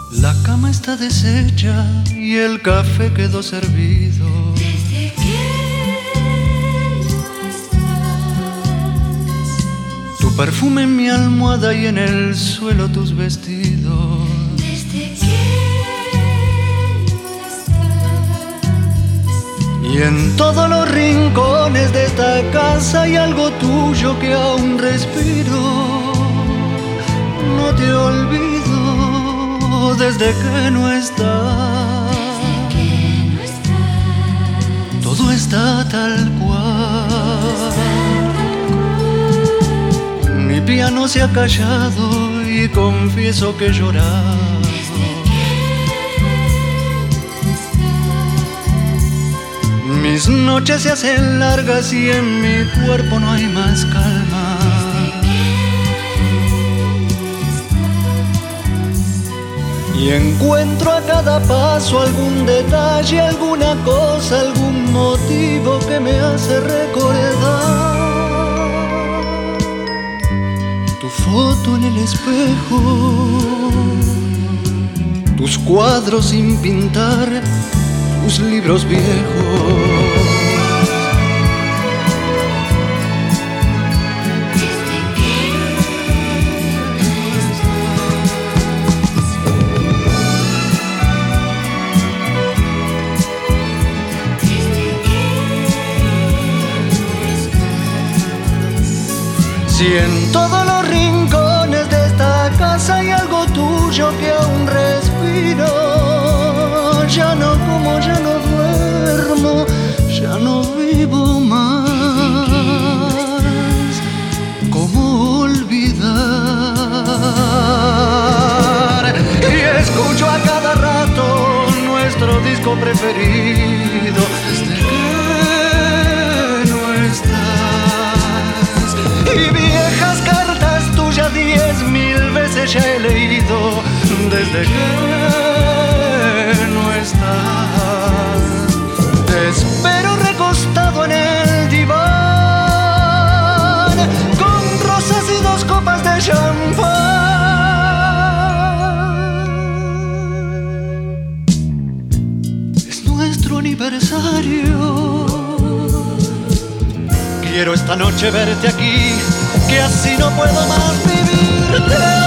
La cama está deshecha y el café quedó servido. Desde que no estás. Tu perfume en mi almohada y en el suelo tus vestidos. Desde que no estás. Y en todos los rincones de esta casa hay algo tuyo que aún respiro. No te olvido desde que no estás. Todo está tal cual. Mi piano se ha callado y confieso que he llorado. Mis noches se hacen largas y en mi cuerpo no hay más calma. Y encuentro a cada paso algún detalle, alguna cosa, algún motivo que me hace recordar. Tu foto en el espejo, tus cuadros sin pintar, tus libros viejos. Si en todos los rincones de esta casa hay algo tuyo que aún respiro, ya no como, ya no duermo, ya no vivo más. ¿Cómo olvidar? Y escucho a cada rato nuestro disco preferido. Desde que no estás. Y viejas cartas tuyas 10.000 veces ya he leído. Desde que no estás. Te espero recostado en el diván, con rosas y 2 copas de champán. Es nuestro aniversario. Quiero esta noche verte aquí, que así no puedo más vivir.